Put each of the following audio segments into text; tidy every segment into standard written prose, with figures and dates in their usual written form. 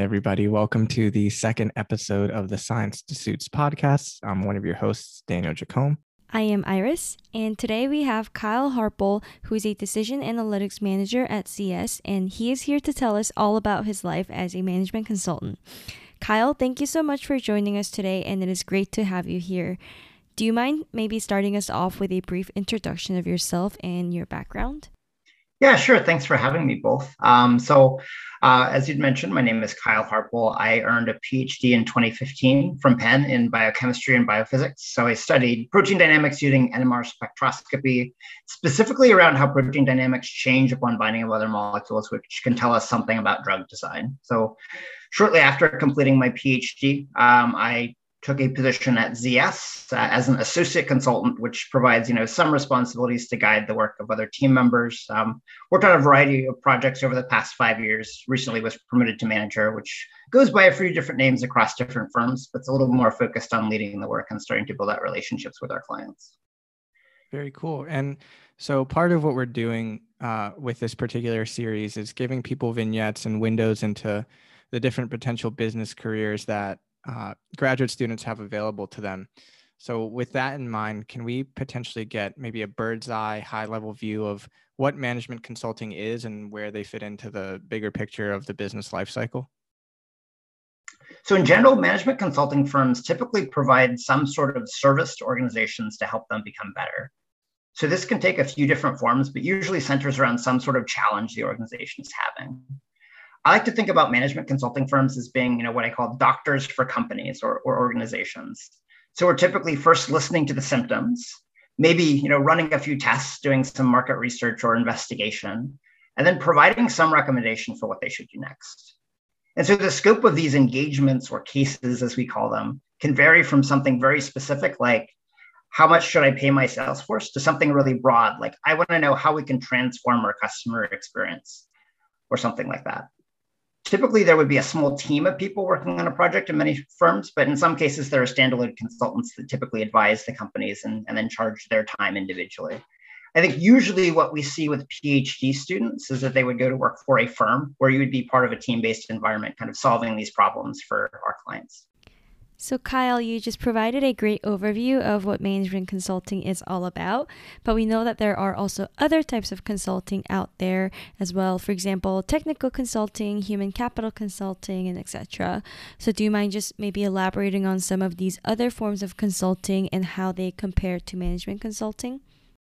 everybody. Welcome to the second episode of the Science to Suits podcast. I'm one of your hosts, Daniel Jacome. I am Iris, and today we have Kyle Harpole, who is a Decision Analytics Manager at CS, and he is here to tell us all about his life as a management consultant. Kyle, thank you so much for joining us today, and it is great to have you here. Do you mind maybe starting us off with a brief introduction of yourself and your background? Yeah, sure. Thanks for having me both. As you'd mentioned, my name is Kyle Harpole. I earned a PhD in 2015 from Penn in biochemistry and biophysics. So I studied protein dynamics using NMR spectroscopy, specifically around how protein dynamics change upon binding of other molecules, which can tell us something about drug design. So shortly after completing my PhD, I took a position at ZS as an associate consultant, which provides, some responsibilities to guide the work of other team members. Worked on a variety of projects over the past 5 years. Recently was promoted to manager, which goes by a few different names across different firms, but it's a little more focused on leading the work and starting to build out relationships with our clients. Very cool. And so part of what we're doing with this particular series is giving people vignettes and windows into the different potential business careers that graduate students have available to them. So with that in mind, can we potentially get maybe a bird's eye high level view of what management consulting is and where they fit into the bigger picture of the business lifecycle? So in general, management consulting firms typically provide some sort of service to organizations to help them become better. So this can take a few different forms, but usually centers around some sort of challenge the organization is having. I like to think about management consulting firms as being, what I call doctors for companies or organizations. So we're typically first listening to the symptoms, maybe, running a few tests, doing some market research or investigation, and then providing some recommendation for what they should do next. And so the scope of these engagements or cases, as we call them, can vary from something very specific, like how much should I pay my sales force, to something really broad, like I want to know how we can transform our customer experience or something like that. Typically, there would be a small team of people working on a project in many firms, but in some cases, there are standalone consultants that typically advise the companies and then charge their time individually. I think usually what we see with PhD students is that they would go to work for a firm where you would be part of a team-based environment, kind of solving these problems for our clients. So Kyle, you just provided a great overview of what management consulting is all about, but we know that there are also other types of consulting out there as well. For example, technical consulting, human capital consulting, and etc. So do you mind just maybe elaborating on some of these other forms of consulting and how they compare to management consulting?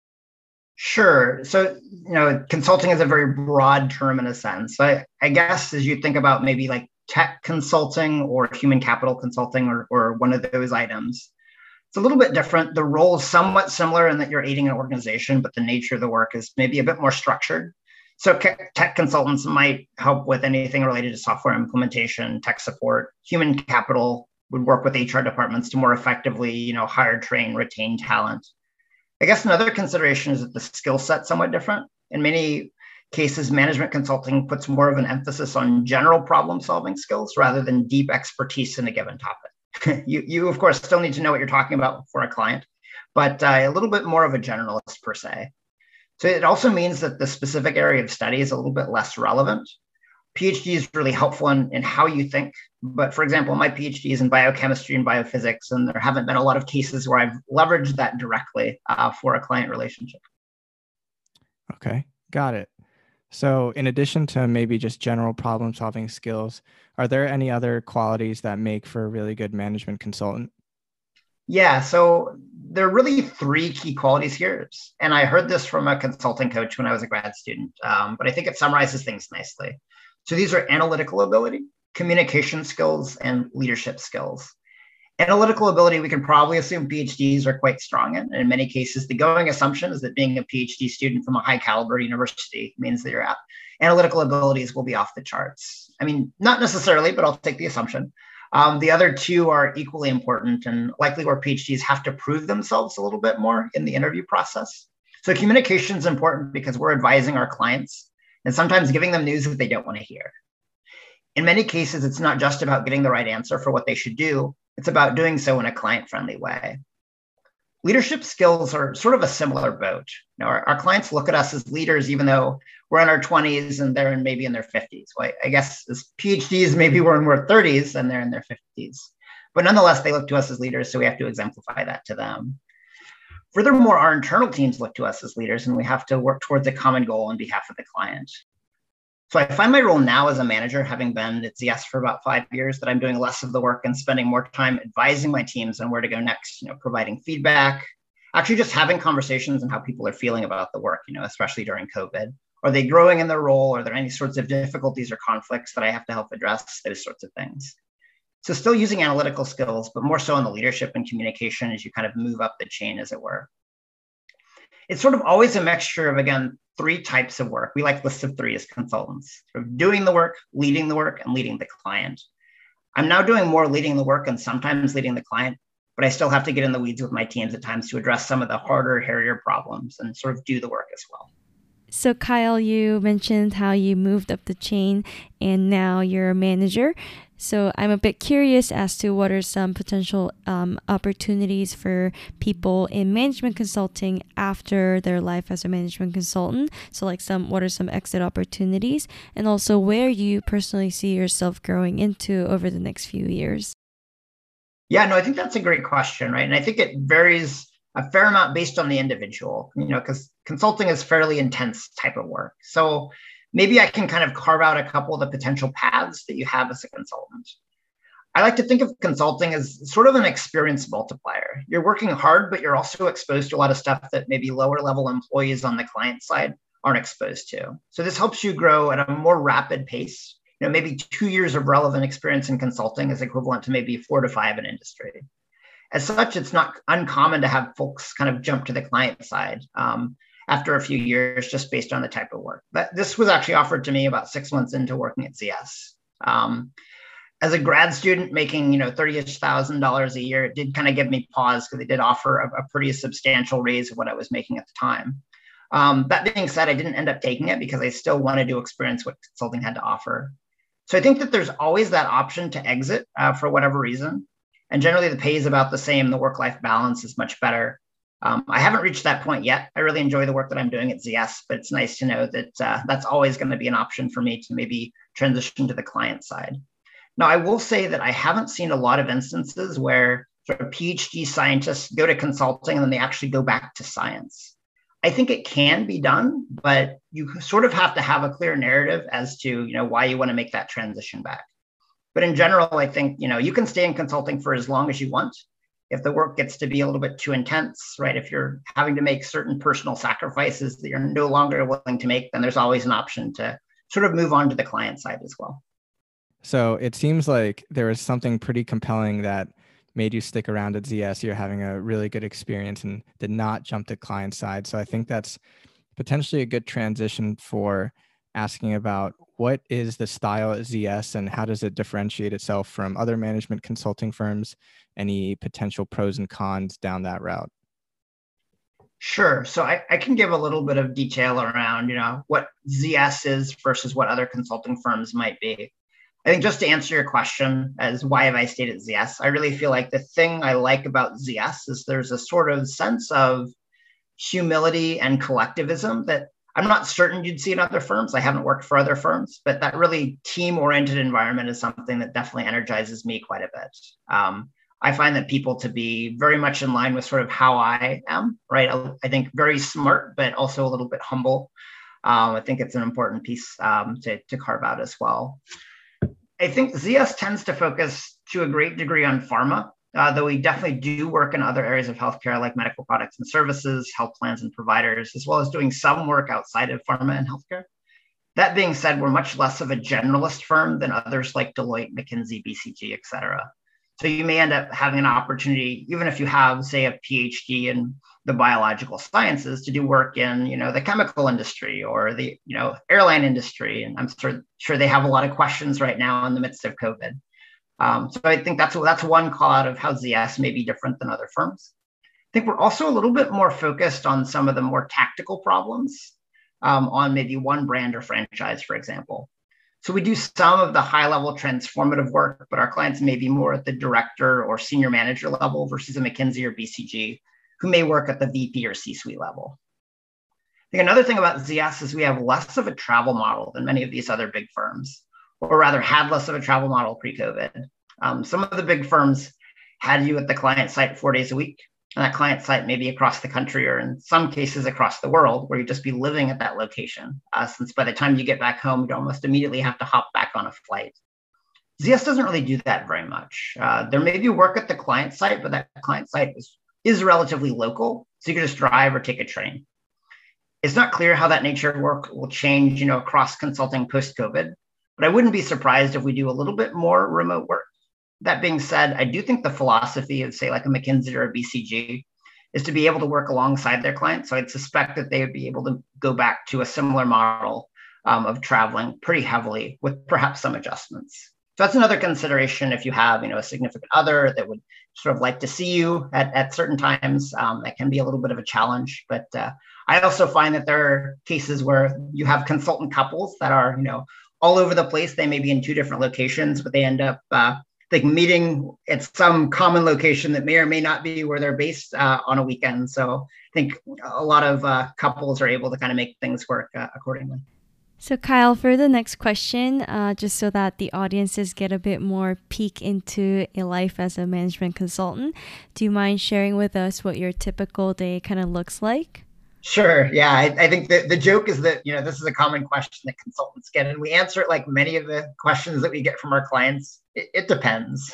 Sure. So, consulting is a very broad term in a sense. I guess as you think about maybe like tech consulting or human capital consulting or one of those items, it's a little bit different. The role is somewhat similar in that you're aiding an organization, but the nature of the work is maybe a bit more structured. So tech consultants might help with anything related to software implementation, tech support. Human capital would work with HR departments to more effectively, hire, train, retain talent. I guess another consideration is that the skill set's somewhat different. In many cases, management consulting puts more of an emphasis on general problem-solving skills rather than deep expertise in a given topic. You, of course, still need to know what you're talking about for a client, but a little bit more of a generalist per se. So it also means that the specific area of study is a little bit less relevant. PhD is really helpful in how you think. But for example, my PhD is in biochemistry and biophysics, and there haven't been a lot of cases where I've leveraged that directly for a client relationship. Okay, got it. So in addition to maybe just general problem solving skills, are there any other qualities that make for a really good management consultant? Yeah, so there are really three key qualities here. And I heard this from a consulting coach when I was a grad student, but I think it summarizes things nicely. So these are analytical ability, communication skills, and leadership skills. Analytical ability, we can probably assume PhDs are quite strong in. In many cases, the going assumption is that being a PhD student from a high caliber university means that your analytical abilities will be off the charts. I mean, not necessarily, but I'll take the assumption. The other two are equally important and likely where PhDs have to prove themselves a little bit more in the interview process. So communication is important because we're advising our clients and sometimes giving them news that they don't want to hear. In many cases, it's not just about getting the right answer for what they should do. It's about doing so in a client-friendly way. Leadership skills are sort of a similar boat. Our clients look at us as leaders, even though we're in our 20s and they're maybe in their 50s. Well, I guess as PhDs, maybe we're in our 30s and they're in their 50s. But nonetheless, they look to us as leaders, so we have to exemplify that to them. Furthermore, our internal teams look to us as leaders, and we have to work towards a common goal on behalf of the client. So I find my role now as a manager, having been at ZS for about 5 years, that I'm doing less of the work and spending more time advising my teams on where to go next, providing feedback, actually just having conversations on how people are feeling about the work, especially during COVID. Are they growing in their role? Are there any sorts of difficulties or conflicts that I have to help address? Those sorts of things. So still using analytical skills, but more so in the leadership and communication as you kind of move up the chain, as it were. It's sort of always a mixture of, again, 3 types of work. We like lists of 3 as consultants: sort of doing the work, leading the work, and leading the client. I'm now doing more leading the work and sometimes leading the client, but I still have to get in the weeds with my teams at times to address some of the harder, hairier problems and sort of do the work as well. So Kyle, you mentioned how you moved up the chain and now you're a manager. So I'm a bit curious as to what are some potential opportunities for people in management consulting after their life as a management consultant. So what are some exit opportunities, and also where you personally see yourself growing into over the next few years? Yeah, no, I think that's a great question, right? And I think it varies a fair amount based on the individual, because consulting is fairly intense type of work. So maybe I can kind of carve out a couple of the potential paths that you have as a consultant. I like to think of consulting as sort of an experience multiplier. You're working hard, but you're also exposed to a lot of stuff that maybe lower level employees on the client side aren't exposed to. So this helps you grow at a more rapid pace. Maybe 2 years of relevant experience in consulting is equivalent to maybe 4 to 5 in industry. As such, it's not uncommon to have folks kind of jump to the client side after a few years, just based on the type of work. But this was actually offered to me about 6 months into working at ZS. As a grad student making, $30,000 a year, it did kind of give me pause because they did offer a pretty substantial raise of what I was making at the time. That being said, I didn't end up taking it because I still wanted to experience what consulting had to offer. So I think that there's always that option to exit for whatever reason. And generally the pay is about the same. The work-life balance is much better. I haven't reached that point yet. I really enjoy the work that I'm doing at ZS, but it's nice to know that that's always going to be an option for me to maybe transition to the client side. Now, I will say that I haven't seen a lot of instances where sort of PhD scientists go to consulting and then they actually go back to science. I think it can be done, but you sort of have to have a clear narrative as to, why you want to make that transition back. But in general, I think, you can stay in consulting for as long as you want. If the work gets to be a little bit too intense, right? If you're having to make certain personal sacrifices that you're no longer willing to make, then there's always an option to sort of move on to the client side as well. So it seems like there was something pretty compelling that made you stick around at ZS. You're having a really good experience and did not jump to client side. So I think that's potentially a good transition for asking about what is the style at ZS and how does it differentiate itself from other management consulting firms? Any potential pros and cons down that route? Sure. So I can give a little bit of detail around, what ZS is versus what other consulting firms might be. I think just to answer your question as why have I stayed at ZS, I really feel like the thing I like about ZS is there's a sort of sense of humility and collectivism that I'm not certain you'd see in other firms. I haven't worked for other firms, but that really team-oriented environment is something that definitely energizes me quite a bit. I find that people to be very much in line with sort of how I am, right? I think very smart, but also a little bit humble. I think it's an important piece to carve out as well. I think ZS tends to focus to a great degree on pharma, though we definitely do work in other areas of healthcare like medical products and services, health plans and providers, as well as doing some work outside of pharma and healthcare. That being said, we're much less of a generalist firm than others like Deloitte, McKinsey, BCG, et cetera. So you may end up having an opportunity, even if you have, say, a PhD in the biological sciences, to do work in, the chemical industry or the, airline industry. And I'm sure they have a lot of questions right now in the midst of COVID. So I think that's one call out of how ZS may be different than other firms. I think we're also a little bit more focused on some of the more tactical problems on maybe one brand or franchise, for example. So we do some of the high-level transformative work, but our clients may be more at the director or senior manager level versus a McKinsey or BCG, who may work at the VP or C-suite level. I think another thing about ZS is we have less of a travel model than many of these other big firms, or rather had less of a travel model pre-COVID. Some of the big firms had you at the client site 4 days a week, and that client site may be across the country or in some cases across the world, where you just be living at that location, since by the time you get back home, you'd almost immediately have to hop back on a flight. ZS doesn't really do that very much. There may be work at the client site, but that client site is relatively local, so you can just drive or take a train. It's not clear how that nature of work will change, across consulting post-COVID, but I wouldn't be surprised if we do a little bit more remote work. That being said, I do think the philosophy of, say, like a McKinsey or a BCG is to be able to work alongside their clients. So I'd suspect that they would be able to go back to a similar model of traveling pretty heavily with perhaps some adjustments. So that's another consideration if you have, a significant other that would sort of like to see you at certain times. That can be a little bit of a challenge, but I also find that there are cases where you have consultant couples that are, all over the place. They may be in two different locations, but they end up meeting at some common location that may or may not be where they're based on a weekend. So I think a lot of couples are able to kind of make things work accordingly. So Kyle, for the next question, just so that the audiences get a bit more peek into a life as a management consultant, do you mind sharing with us what your typical day kind of looks like? Sure. Yeah. I think that the joke is that, this is a common question that consultants get, and we answer it like many of the questions that we get from our clients. It depends.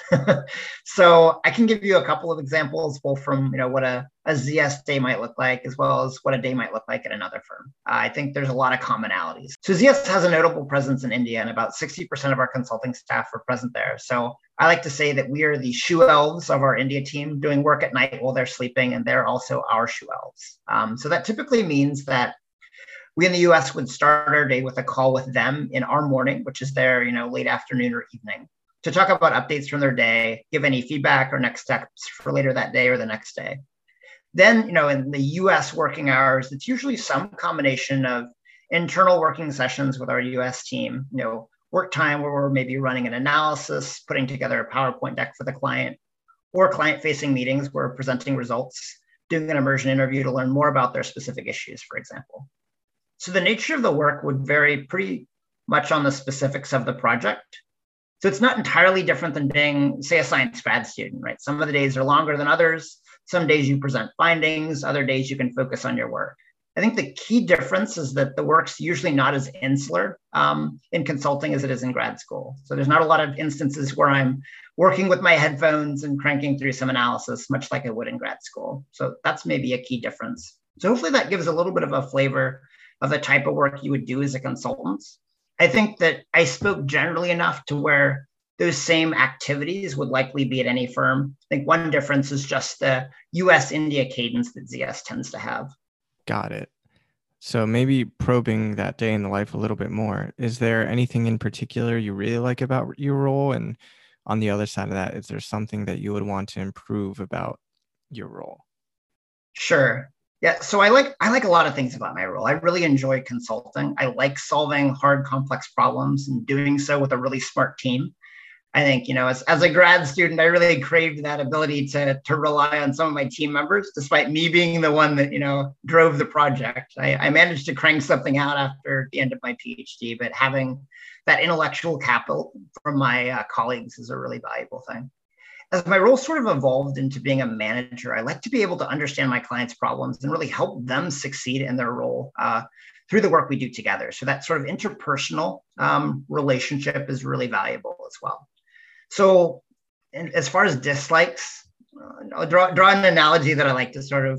So I can give you a couple of examples, both from, what a ZS day might look like, as well as what a day might look like at another firm. I think there's a lot of commonalities. So ZS has a notable presence in India, and about 60% of our consulting staff are present there. So I like to say that we are the shoe elves of our India team, doing work at night while they're sleeping, and they're also our shoe elves. So that typically means that we in the US would start our day with a call with them in our morning, which is their, late afternoon or evening, to talk about updates from their day, give any feedback or next steps for later that day or the next day. Then, in the US working hours, it's usually some combination of internal working sessions with our US team, work time where we're maybe running an analysis, putting together a PowerPoint deck for the client, or client-facing meetings where we're presenting results, doing an immersion interview to learn more about their specific issues, for example. So the nature of the work would vary pretty much on the specifics of the project. So it's not entirely different than being, say, a science grad student, right? Some of the days are longer than others. Some days you present findings, other days you can focus on your work. I think the key difference is that the work's usually not as insular in consulting as it is in grad school. So there's not a lot of instances where I'm working with my headphones and cranking through some analysis, much like I would in grad school. So that's maybe a key difference. So hopefully that gives a little bit of a flavor of the type of work you would do as a consultant. I think that I spoke generally enough to where those same activities would likely be at any firm. I think one difference is just the US-India cadence that ZS tends to have. Got it. So maybe probing that day in the life a little bit more, is there anything in particular you really like about your role? And on the other side of that, is there something that you would want to improve about your role? Sure. Yeah, so I like a lot of things about my role. I really enjoy consulting. I like solving hard, complex problems and doing so with a really smart team. I think, as a grad student, I really craved that ability to rely on some of my team members, despite me being the one that, drove the project. I managed to crank something out after the end of my PhD, but having that intellectual capital from my colleagues is a really valuable thing. As my role sort of evolved into being a manager, I like to be able to understand my clients' problems and really help them succeed in their role through the work we do together. So that sort of interpersonal relationship is really valuable as well. So as far as dislikes, I'll draw an analogy that I like to sort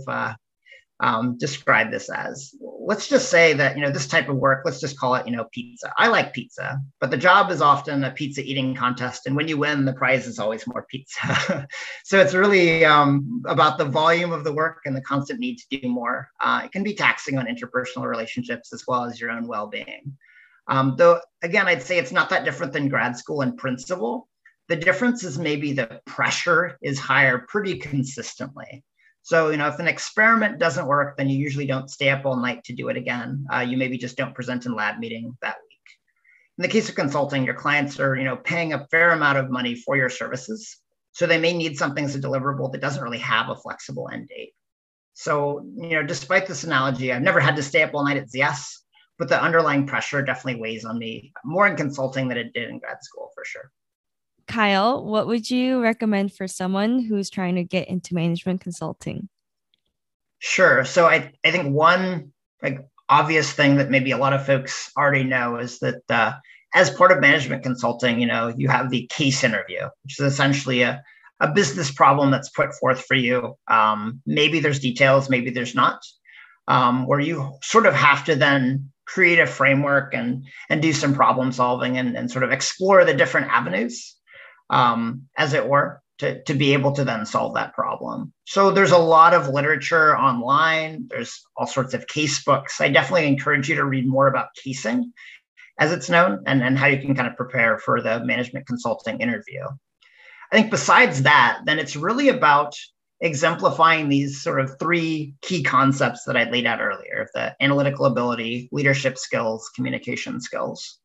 of describe this as. Let's just say that, this type of work, let's just call it, pizza. I like pizza, but the job is often a pizza eating contest. And when you win, the prize is always more pizza. So it's really about the volume of the work and the constant need to do more. It can be taxing on interpersonal relationships as well as your own well-being. Though, again, I'd say it's not that different than grad school in principle. The difference is maybe the pressure is higher pretty consistently. So, if an experiment doesn't work, then you usually don't stay up all night to do it again. You maybe just don't present in lab meeting that week. In the case of consulting, your clients are, paying a fair amount of money for your services. So they may need something as a deliverable that doesn't really have a flexible end date. So, despite this analogy, I've never had to stay up all night at ZS, but the underlying pressure definitely weighs on me more in consulting than it did in grad school, for sure. Kyle, what would you recommend for someone who's trying to get into management consulting? Sure. So I think one obvious thing that maybe a lot of folks already know is that as part of management consulting, you have the case interview, which is essentially a business problem that's put forth for you. Maybe there's details, maybe there's not, where you sort of have to then create a framework and do some problem solving and sort of explore the different avenues, as it were, to be able to then solve that problem. So there's a lot of literature online. There's all sorts of case books. I definitely encourage you to read more about casing, as it's known, and how you can kind of prepare for the management consulting interview. I think besides that, then it's really about exemplifying these sort of three key concepts that I laid out earlier: the analytical ability, leadership skills, communication skills.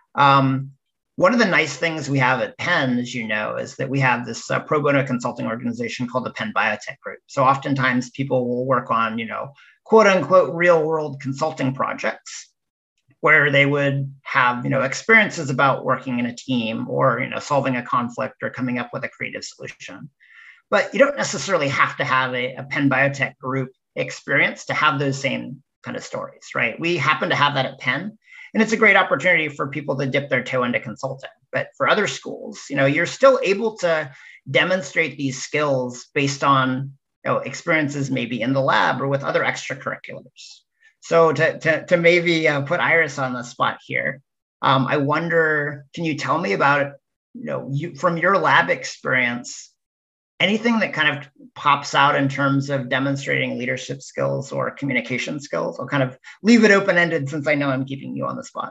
One of the nice things we have at Penn, as you know, is that we have this pro bono consulting organization called the Penn Biotech Group. So oftentimes people will work on, quote unquote, real world consulting projects where they would have, experiences about working in a team or, solving a conflict or coming up with a creative solution. But you don't necessarily have to have a Penn Biotech Group experience to have those same kind of stories, right? We happen to have that at Penn. And it's a great opportunity for people to dip their toe into consulting. But for other schools, you're still able to demonstrate these skills based on experiences maybe in the lab or with other extracurriculars. So to maybe put Iris on the spot here, I wonder, can you tell me about, from your lab experience, anything that kind of pops out in terms of demonstrating leadership skills or communication skills? I'll kind of leave it open-ended since I know I'm keeping you on the spot.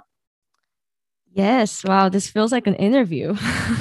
Yes. Wow. This feels like an interview.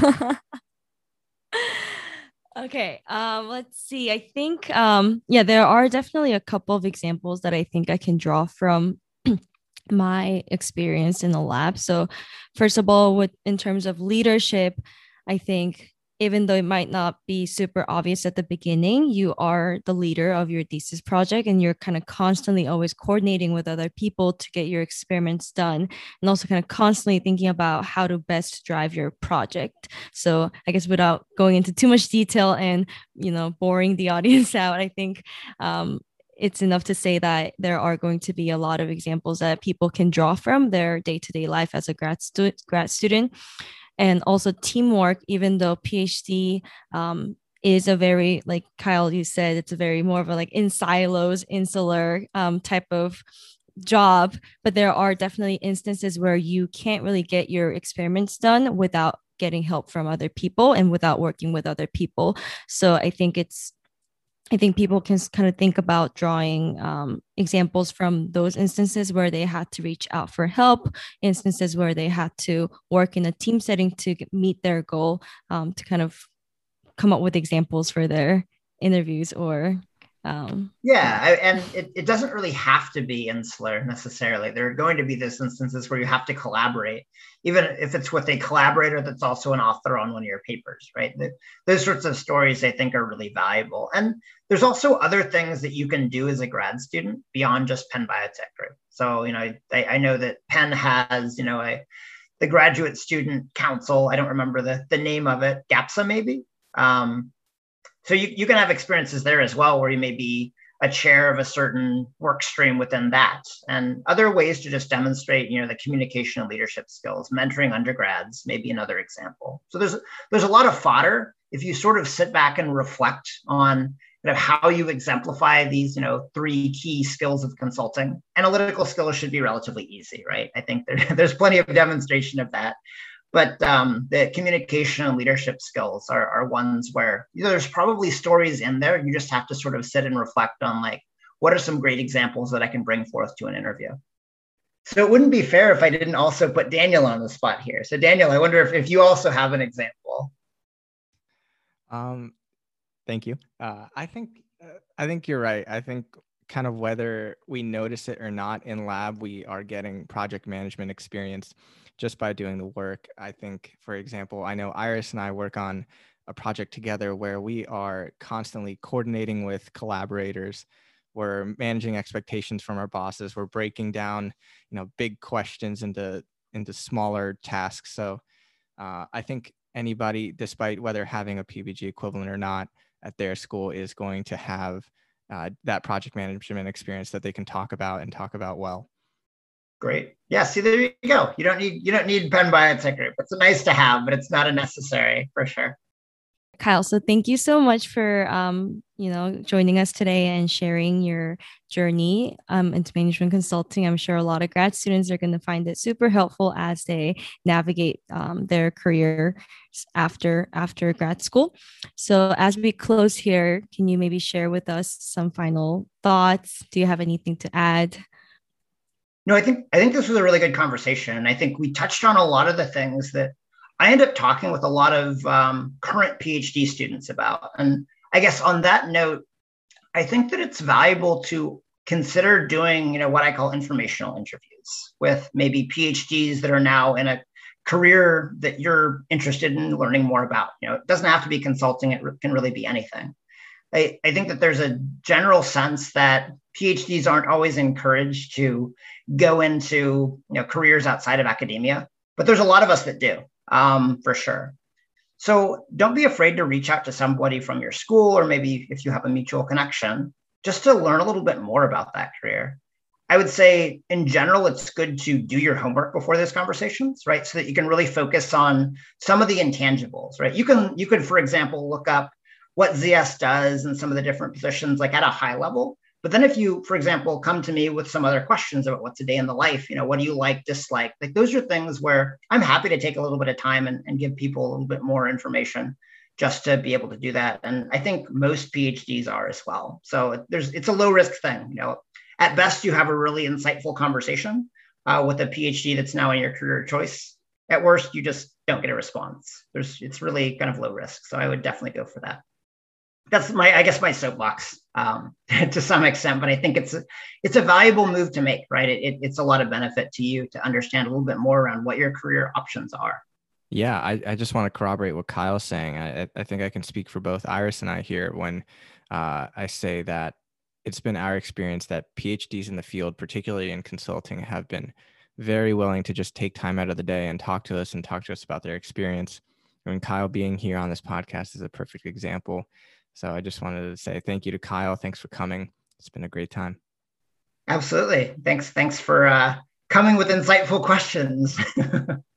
Okay. Let's see. I think, there are definitely a couple of examples that I think I can draw from my experience in the lab. So first of all, in terms of leadership, I think even though it might not be super obvious at the beginning, you are the leader of your thesis project and you're kind of constantly always coordinating with other people to get your experiments done, and also kind of constantly thinking about how to best drive your project. So I guess without going into too much detail and, boring the audience out, I think it's enough to say that there are going to be a lot of examples that people can draw from their day-to-day life as a grad student. And also teamwork, even though PhD is a very, like Kyle, you said, it's a very more of a in silos, insular type of job. But there are definitely instances where you can't really get your experiments done without getting help from other people and without working with other people. So I think people can kind of think about drawing examples from those instances where they had to reach out for help, instances where they had to work in a team setting to meet their goal, to kind of come up with examples for their interviews or and it doesn't really have to be insular necessarily. There are going to be those instances where you have to collaborate, even if it's with a collaborator that's also an author on one of your papers, right? Those sorts of stories I think are really valuable. And there's also other things that you can do as a grad student beyond just Penn Biotech Group. So, I know that Penn has, the Graduate Student Council. I don't remember the name of it, GAPSA maybe. So you can have experiences there as well, where you may be a chair of a certain work stream within that, and other ways to just demonstrate, the communication and leadership skills. Mentoring undergrads may be another example. So there's a lot of fodder if you sort of sit back and reflect on how you exemplify these, three key skills of consulting. Analytical skills should be relatively easy, right? I think there's plenty of demonstration of that. But the communication and leadership skills are ones where there's probably stories in there. You just have to sort of sit and reflect on what are some great examples that I can bring forth to an interview. So it wouldn't be fair if I didn't also put Daniel on the spot here. So Daniel, I wonder if you also have an example. Thank you. I think you're right. I think kind of whether we notice it or not in lab, we are getting project management experience just by doing the work. I think, for example, I know Iris and I work on a project together where we are constantly coordinating with collaborators we're managing expectations from our bosses, we're breaking down, big questions into smaller tasks. So I think anybody, despite whether having a PPG equivalent or not at their school, is going to have that project management experience that they can talk about well. Great. Yeah. See, there you go. You don't need Penn Biotech Group. It's nice to have, but it's not a necessary for sure. Kyle, so thank you so much for joining us today and sharing your journey into management consulting. I'm sure a lot of grad students are going to find it super helpful as they navigate their career after grad school. So as we close here, can you maybe share with us some final thoughts? Do you have anything to add? No, I think this was a really good conversation. I think we touched on a lot of the things that I end up talking with a lot of current PhD students about. And I guess on that note, I think that it's valuable to consider doing, what I call informational interviews with maybe PhDs that are now in a career that you're interested in learning more about. It doesn't have to be consulting. It can really be anything. I think that there's a general sense that PhDs aren't always encouraged to go into careers outside of academia, but there's a lot of us that do, for sure. So don't be afraid to reach out to somebody from your school, or maybe if you have a mutual connection, just to learn a little bit more about that career. I would say in general, it's good to do your homework before those conversations, right? So that you can really focus on some of the intangibles, right? You could, for example, look up what ZS does and some of the different positions, like at a high level. But then if you, for example, come to me with some other questions about what's a day in the life, what do you like, dislike? Like those are things where I'm happy to take a little bit of time and give people a little bit more information just to be able to do that. And I think most PhDs are as well. So it's a low risk thing. At best, you have a really insightful conversation with a PhD that's now in your career choice. At worst, you just don't get a response. It's really kind of low risk. So I would definitely go for that. That's my soapbox to some extent, but I think it's a valuable move to make, right? It's a lot of benefit to you to understand a little bit more around what your career options are. Yeah, I just want to corroborate what Kyle's saying. I think I can speak for both Iris and I here when I say that it's been our experience that PhDs in the field, particularly in consulting, have been very willing to just take time out of the day and talk to us about their experience. And Kyle being here on this podcast is a perfect example. So I just wanted to say thank you to Kyle. Thanks for coming. It's been a great time. Absolutely. Thanks for coming with insightful questions.